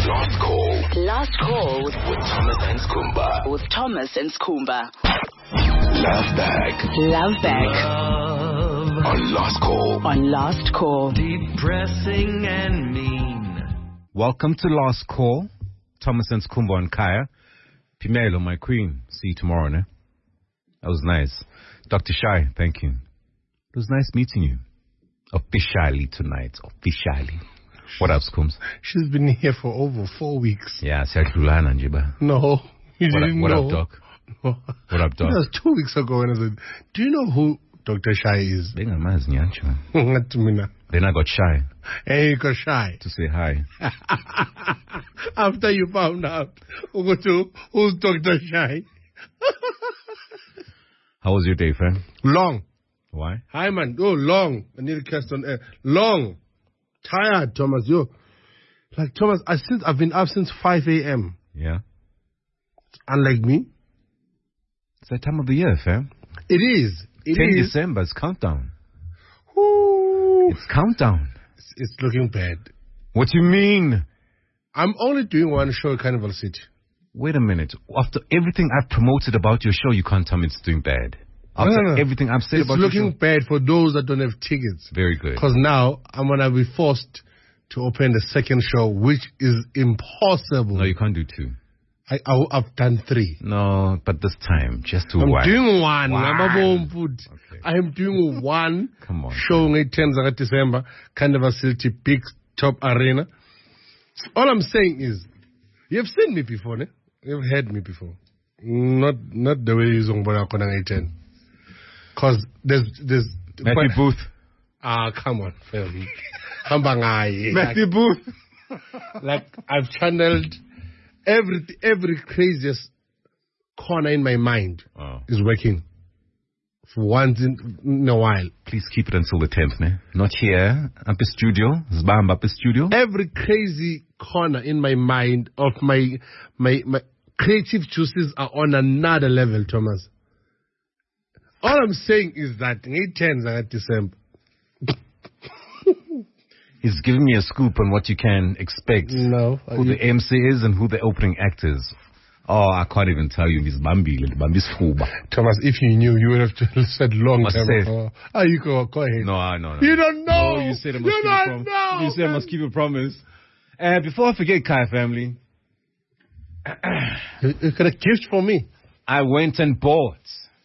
Last call. Last call With Thomas and Skumba. with Thomas and Skumba. Love back. Love back On Last Call. on Last Call. Depressing and mean. Welcome to Last Call. Thomas and Skumba and Kaya. Pimelo, my queen. See you tomorrow, ne? That was nice. Dr. Shai, thank you. It was nice meeting you. Officially tonight. Officially. What up, Skums? She's been here for over 4 weeks. Yeah, siyadlulana nje ba. No, you What up, didn't what know. up, Doc? No. What up, Doc? That was 2 weeks ago when I said, do you know who Dr. Shai is? Bengamazi nyacho. Not to me now. Then I got shy Hey, you got Shai. to say hi. After you found out who's Dr. Shai. How was your day, friend? Long. Why? Hi, man. Oh, long. I need a cast on air. Long. Tired, Thomas. Yo. Like, Thomas, I've been up since 5 a.m. Yeah. Unlike me. It's that time of the year, fam. It is. 10 December, it's countdown. Ooh. It's countdown. It's looking bad. What do you mean? I'm only doing one show at Carnival City. Wait a minute. After everything I've promoted about your show, you can't tell me it's doing bad. After No. everything I've said It's about your looking show. bad for those that don't have tickets. Very good. Because now I'm going to be forced to open the second show, which is impossible. No, you can't do two. I've done 3. No, but this time, just do I'm one. doing one. Okay. I am doing one Come on. show on 10th of December, Carnival City, big top arena. All I'm saying is, you've seen me before, ne? You've heard me before. Not the way you're on 10. Because there's Matthew Booth. Come on, fam. Kambangai. Matthew Booth. Like I've channeled every craziest corner in my mind Oh. is working for once in a while. Please keep it until the 10th, ne? Not here. Up the studio. Zbamba up the studio. Every crazy corner in my mind of my creative juices are on another level, Thomas. All I'm saying is that 10th of December. He's giving me a scoop on what you can expect. No. Who the MC is and who the opening act is. Oh, I can't even tell you. He's Bambi. Bambi's fuba. Thomas, if you knew, you would have said long Must time say. ago. You go ahead. No. You don't know. No, you said I must you keep a don't promise. know. You said I must keep a promise. Before I forget, Kai family, You got a gift for me. I went and bought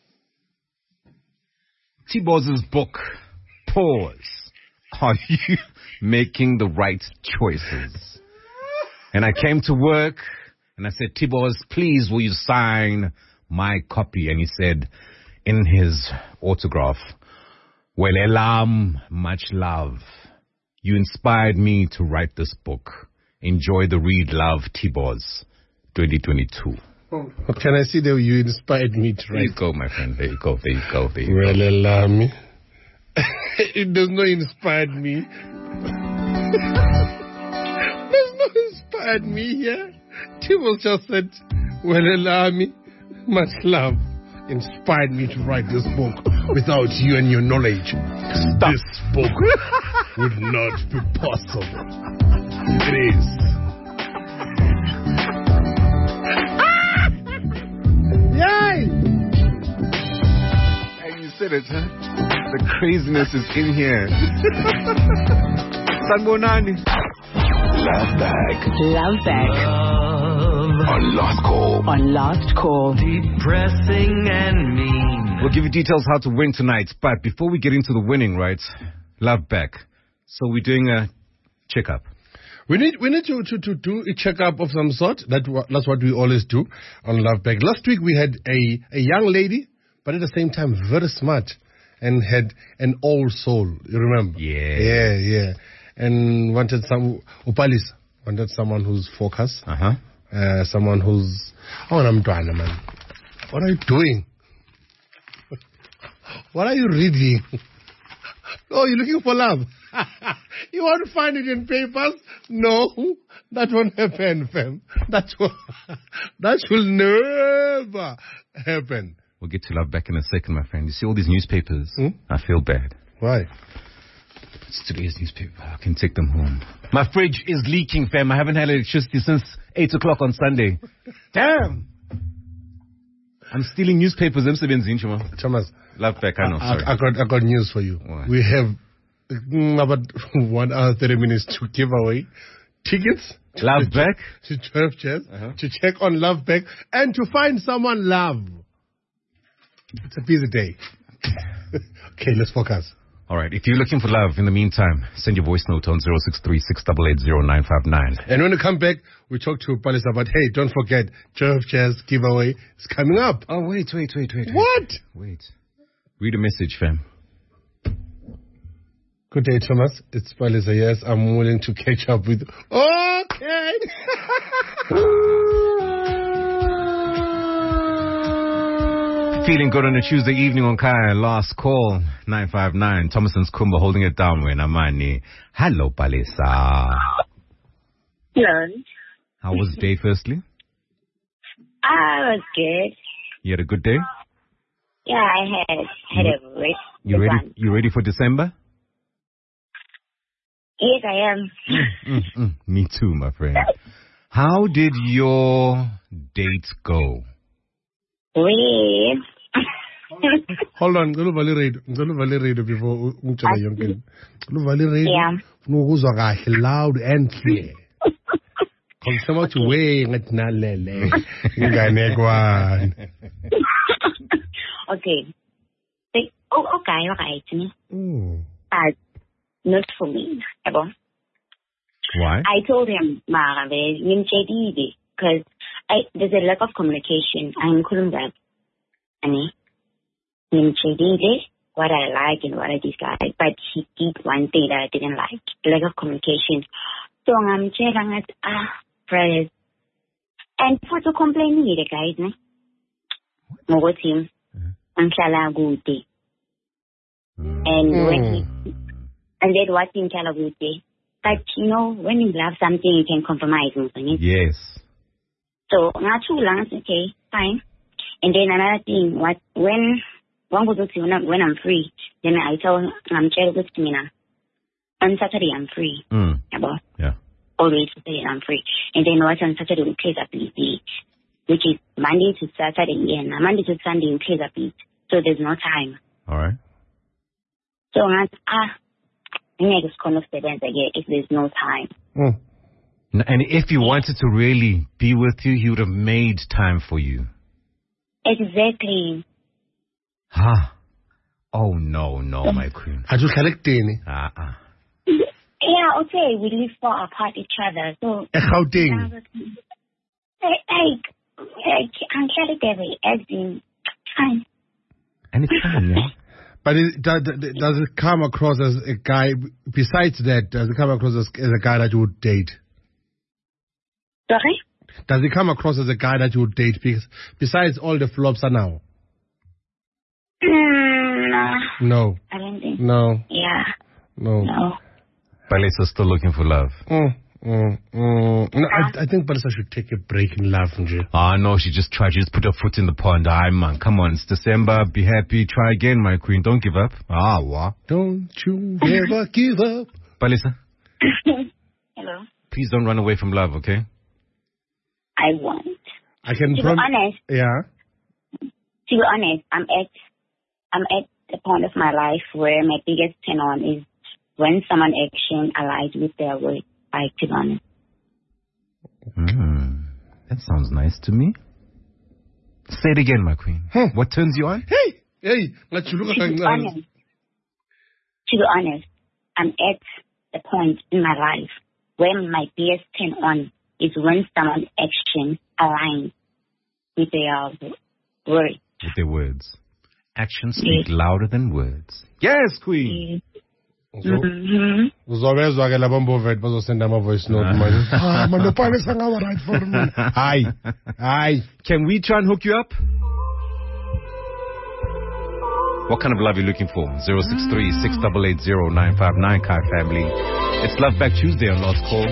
T-Boz's book, Pause. Are you making the right choices? And I came to work and I said, T-Boz, please will you sign my copy? And he said in his autograph, well, Elam, much love. You inspired me to write this book. Enjoy the read, love, T-Boz, 2022. Can I see that you inspired me to There you write? go, my friend. There you go. Well, allow me. It does not inspire me. Does not inspired me here. Tibble just said, well, allow me. Much love inspired me to write this book. Without you and your knowledge, this book would not be possible. It is. Yay! And you said it, huh? The craziness is in here. Sanbonani. Love back. Love back On Last Call. on Last Call. Depressing and mean. We'll give you details how to win tonight. But before we get into the winning, right? Love back. So we're doing a checkup. We need to do a checkup of some sort. That's what we always do on Love Back. Last week we had a young lady, but at the same time very smart, and had an old soul. You remember? Yeah. And wanted someone who's focused. Someone who's I'm trying, man. What are you doing? What are you reading? Oh, you're looking for love. You want to find it in papers? No, that won't happen, fam. That will never happen. We'll get to Love back in a second, my friend. You see all these newspapers? I feel bad. Why? It's today's newspaper. I can take them home. My fridge is leaking, fam. I haven't had electricity since 8 o'clock on Sunday. Damn! I'm stealing newspapers. Thomas, Love back, I know. Sorry. I got news for you. What? We have about 1 hour 30 minutes to give away tickets. Love back? To 12 chairs, to check on Love Back, and to find someone love. It's a busy day. Okay, let's focus. All right. If you're looking for love, in the meantime, send your voice note on 063-688-0959. And when we come back, we talk to Palis about, hey, don't forget, 12 chairs giveaway is coming up. Oh, wait. What? Wait. Read a message, fam. Good day, Thomas. It's Palisa. Yes, I'm willing to catch up with. Okay. Feeling good on a Tuesday evening on Kaya. Last call, 959. Thomason's Kumba holding it down with Amani. Hello, Palisa. Hello. How was the day, firstly? I was good. You had a good day? Yeah, I had a great one. You ready for December? Yes, I am. Me too, my friend. How did your date go? Wait. Hold on, go to Valerie before umtshela yonke into. Go to Valerie. Yeah. Ufuna ukuzwa kahle loud and clear. Kongisema uthi we ngathi nalele. Ingane kwana. Okay. Okay, right. But not for me, ever. Why? I told him, because there's a lack of communication. I'm Kulumba. What I like and what I dislike, but he did one thing that I didn't like, lack of communication. So I'm telling prayers. And for to complain with the guys, Mogo team, and when and then what in Calabuti. But when you love something, you can compromise. Yes. So not too long, okay, fine. And then another thing, when I'm free, then I tell I'm to me now. On Saturday I'm free. Yeah. Always Saturday I'm free. And then what on Saturday we play the beat, which is Monday to Saturday, and Monday to Sunday we play the beat. So there's no time. All right. So next confidence again if there's no time. And if you wanted to really be with you, he would have made time for you. Exactly. Oh no, my queen. Yeah, okay, we live far apart each other. So Gauteng. I'm Calgary as in fine. Anytime, yeah. But does it come across as a guy, besides that, does it come across as a guy that you would date? Sorry? Does it come across as a guy that you would date? Because besides all the flops are now? No. I don't think. No. Yeah. No. Palisa's still looking for love. No, I think Palisa should take a break in love. No, she just tried. She just put her foot in the pond. Man, come on, it's December. Be happy. Try again, my queen. Don't give up. What? Don't you ever give up. Palisa. Hello. Please don't run away from love, okay? I won't. I can To be honest. Yeah. To be honest, I'm at the point of my life where my biggest turn on is when someone action aligns with their words. To be honest. That sounds nice to me. Say it again, my queen. What turns you on? Hey. To be honest, I'm at the point in my life where my biggest turn on is when someone's action aligns with their words. With their words. Actions speak louder than words. Yes, queen. Uzobezwa ke labo mbovet bazosenda ama voice note manje. Manje Palisa ngawa right for me. Hi. Can we try and hook you up? What kind of love are you looking for? 063-688-0959, Kai family. It's Love Back Tuesday on Last Call.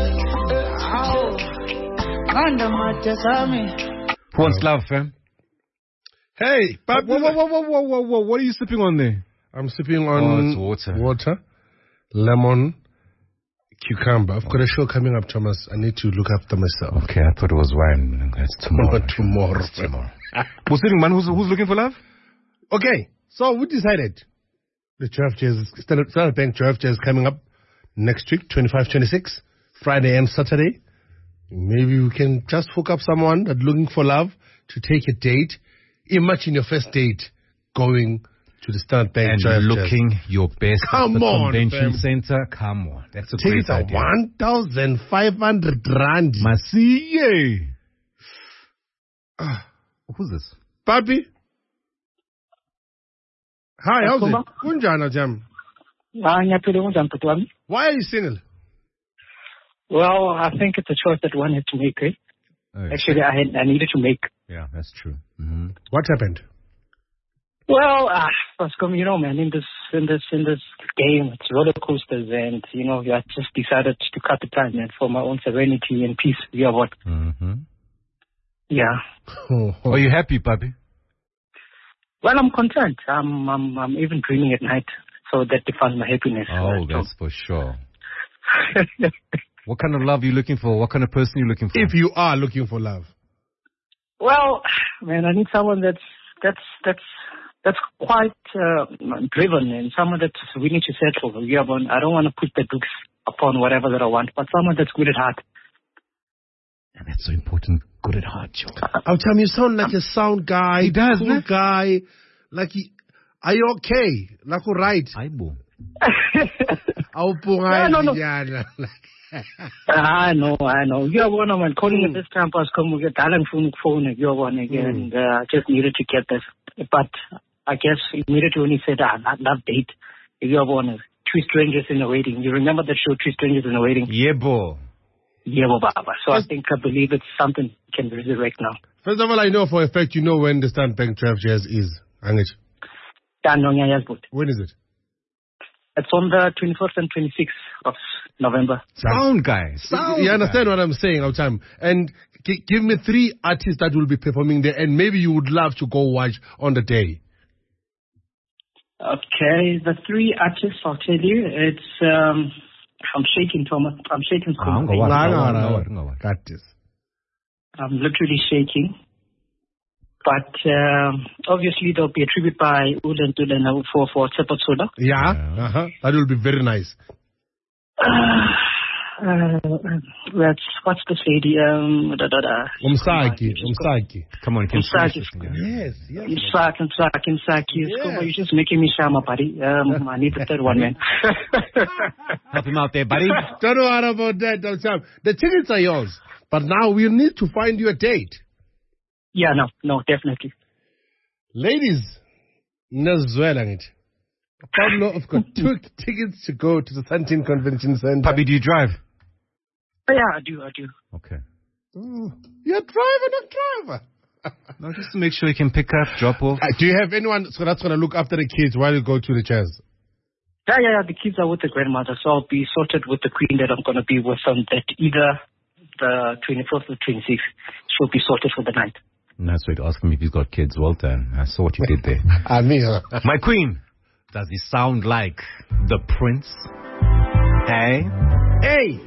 Who wants love, fam? Hey, whoa. What are you sipping on there? I'm sipping on it's water. Water. lemon, cucumber. I've got a show coming up, Thomas. I need to look after myself. Okay, I thought it was wine. That's tomorrow. Tomorrow. Who's looking for love? Okay, so we decided the Giraffe Jazz, Standard Bank Giraffe Jazz coming up next week, 25, 26, Friday and Saturday. Maybe we can just hook up someone that's looking for love to take a date. Imagine your first date going to the Standard Bank And Giraffe looking Jazz. your best Come at the on, convention fam. center. Come on. That's a Tickets great are idea. 1,500 rand. Masiye. Who's this? Papi? Hi, how's it? Kuma. Kunjana Jam. Ngiyaphila kunjani bhuti wami? Why are you single? Well, I think it's a choice that one had to make. Eh? Oh, Actually, I needed to make. yeah, that's true. Mm-hmm. What happened? Well, Pascom, you know, man, in this game, it's roller coasters, and you know, I just decided to cut the time, man, for my own serenity and peace. You know what? Mm-hmm. Yeah. Are you happy, Papi? Well, I'm content. I'm even dreaming at night, so that defines my happiness. Oh, that's for sure. What kind of love are you looking for? What kind of person are you looking for? If you are looking for love. Well, man, I need someone that's quite driven, and someone that's willing to settle. Yeah, but I don't want to put the books upon whatever that I want, but someone that's good at heart. And that's so important. Good at heart, Joe. I'll tell you sound like a sound guy. He does, cool man. guy. Like, are you okay? Like, all right. Aibo. No. I know. You're one of them. Calling at this time, Pascom, we get talent phone. You're one again. And I just needed to get this. But I guess immediately when he said, love date, you're one of Two Strangers in a Waiting. You remember that show, Two Strangers in a Waiting? Yeah, boy. Yeah, Baba. So I believe it's something we can resurrect now. First of all, I know for a fact you know when the Standard Bank Giraffe Jazz is. Angit. When is it? It's on the 21st and 26th of November. Sound guy. You understand what I'm saying, Outam? And give me 3 artists that will be performing there, and maybe you would love to go watch on the day. Okay, the 3 artists, I'll tell you, it's, I'm shaking, Thomas. I'm shaking. Got this. I'm literally shaking. But obviously there'll be a tribute by Ulen Tulen for Tsepo Tsoda. Yeah, that will be very nice. What's the lady? Umsaki. Come on, can Umsaki. Yes. Umsaki. You're just making me shama, buddy. I need the third one, man. Help him out there, buddy. Don't worry about that, Outam. The tickets are yours, but now we need to find you a date. Yeah, no, definitely. Ladies, Nazwelang. Pablo, I've got 2 tickets to go to the Santin Convention Center. Papi, do you drive? Yeah, I do. Okay. Oh, you're driver. No, just to make sure you can pick up, drop off. Do you have anyone that's going to look after the kids while you go to the jazz? Yeah. The kids are with the grandmother, so I'll be sorted with the queen that I'm going to be with on that either the 24th or 26th. She'll be sorted for the night. That's right. Ask him if he's got kids. Well done. I saw what you did there. My queen, does he sound like the prince? Hey.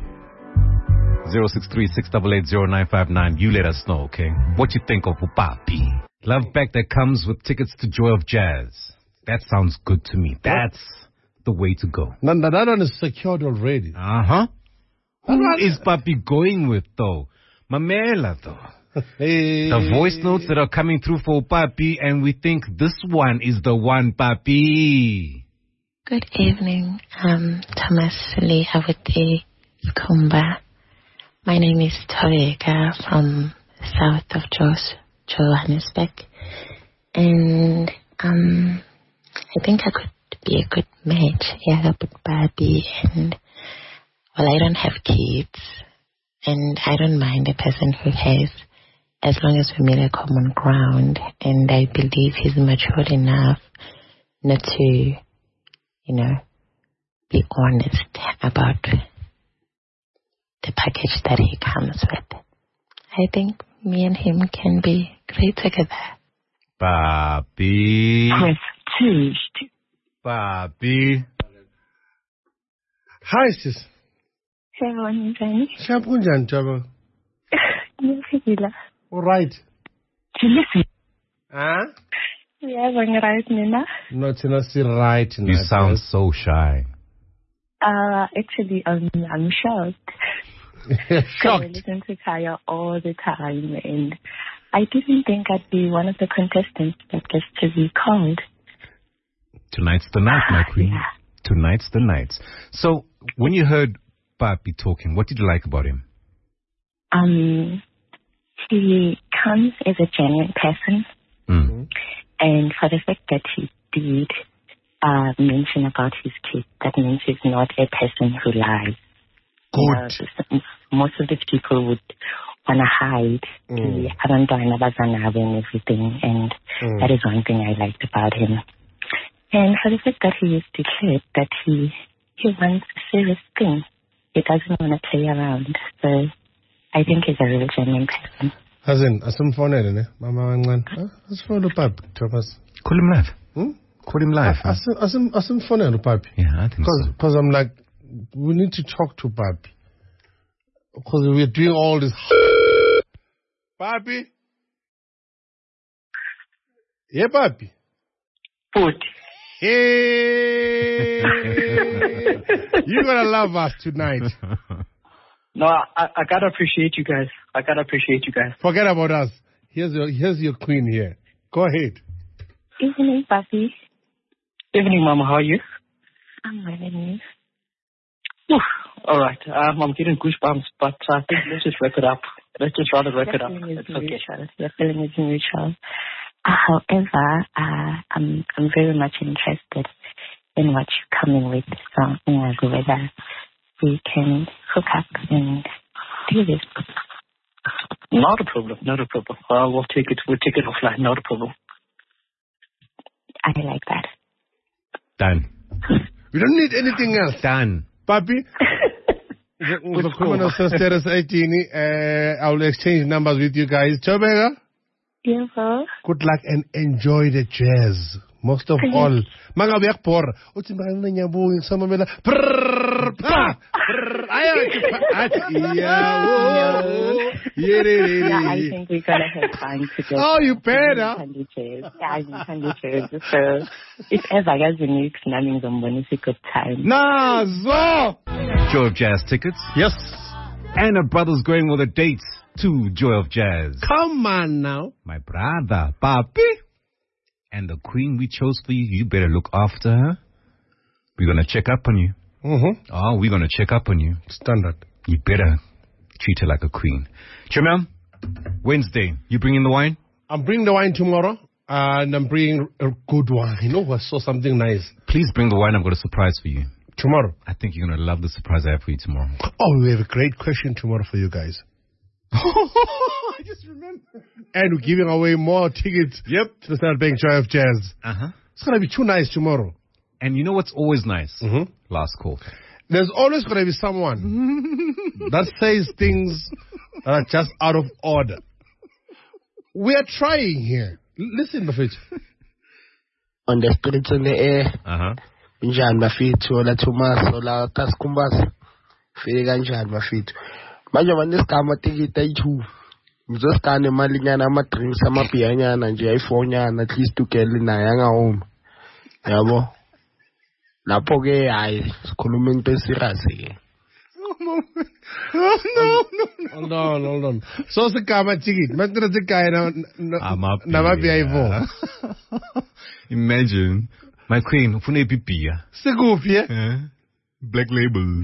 063-688-0959. You let us know, okay? What you think of Upapi? Love back that comes with tickets to Joy of Jazz. That sounds good to me. That's the way to go. That one is secured already. Uh-huh. Who is Papi going with, though? Mamela, though. Hey. The voice notes that are coming through for Papi, and we think this one is the one, Papi. Good evening, Thomas Lee Awiti Kumba. My name is Toveka from south of Johannesburg, and I think I could be a good match. Yeah, with Papi, and well, I don't have kids, and I don't mind a person who has, as long as we meet a common ground, and I believe he's mature enough not to, be honest about the package that he comes with. I think me and him can be great together. Papi. Press 2. Papi. Hi, sis. Siyabona njani? Siyakunjani, Jabo? Ngiyaphila. All right. Listen. Huh? Yebo ngiright mina. Not in a right. You sound so shy. Actually, I'm shocked. I Shocked. listen to Kaya all the time, and I didn't think I'd be one of the contestants that gets to be called. Tonight's the night, my queen. Yeah. Tonight's the night. So, when you heard Papi talking, what did you like about him? He comes as a genuine person, and for the fact that he did mention about his kids, that means he's not a person who lies. Good. Most of the people would want to hide the and everything, and that is one thing I liked about him. And for the fact that he has declared that he wants a serious thing, he doesn't want to play around. So I think he's a real genuine person. Hazen, asimfonele ne mama wancane. Asifone uPapi Thomas. Call him live. Call him live. Asimfonele uPapi. Yeah, I think so. Because I'm like, we need to talk to Papi. Because we're doing all this. Papi? Yeah, Papi. Food. Hey! You're going to love us tonight. No, I gotta appreciate you guys. Forget about us. Here's your queen here. Go ahead. Evening, Papi. Evening, Mama. How are you? I'm well, and All right. I'm getting goosebumps, but I think let's just wrap it up. Let's just rather wrap it up. It's okay. Your feeling is mutual. However, I'm very much interested in what you're coming with. So, whether we can hook up and do this. Not a problem. We'll take it offline. Not a problem. I like that. Done. We don't need anything else. Done. Papi? I will exchange numbers with you guys. Chobega? Yeah. Good luck and enjoy the jazz. Most of all. Mga biyak por. Uti ba na niya buwing sa mamela. Prrrr. Pa. Prrrr. Yeah, I think we're gonna have time to go. Oh, you better. So, if ever guys need namming them when it's a good time. Nazo. Joy of Jazz tickets. Yes. And her brother's going with a date to Joy of Jazz. Come on now. My brother, Papi. And the queen we chose for you, you better look after her. We're going to check up on you. Oh, we're going to check up on you. Standard. You better treat her like a queen. Chimam, Wednesday, you bringing the wine? I'm bringing the wine tomorrow. And I'm bringing a good wine. You know, I saw something nice. Please bring the wine. I've got a surprise for you. Tomorrow. I think you're going to love the surprise I have for you tomorrow. Oh, we have a great question tomorrow for you guys. I just remember. And we're giving away more tickets to the Standard Bank Joy of Jazz. It's going to be too nice tomorrow. And you know what's always nice? Last call. There's always going to be someone that says things that are just out of order. We are trying here. Listen, Bafit. On the spirits in the air. Njani bafithu ola Thomas ola Taskumbas fike kanjani bafithu manje manesigama tikita i2 ngizosikana imali nyana ama drinks ama beer nyana nje i4 nyana at least ugele naye angahoma yabo lapho ke hayi sikhuluma into eserious ke Hold on. So sigama ticket manje sigaya na beer i4. Imagine. My queen, ufuna iphi beer? Sikuphi eh? Black Label.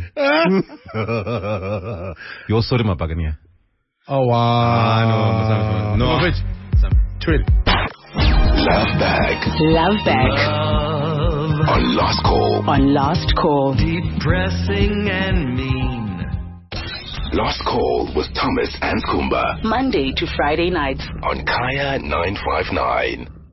You're sorry, Mapagania. Oh wow. No. Tweet. Love Bag. On Last Call. Depressing and mean. Last Call with Thomas and Kumba. Monday to Friday nights. On Kaya 959.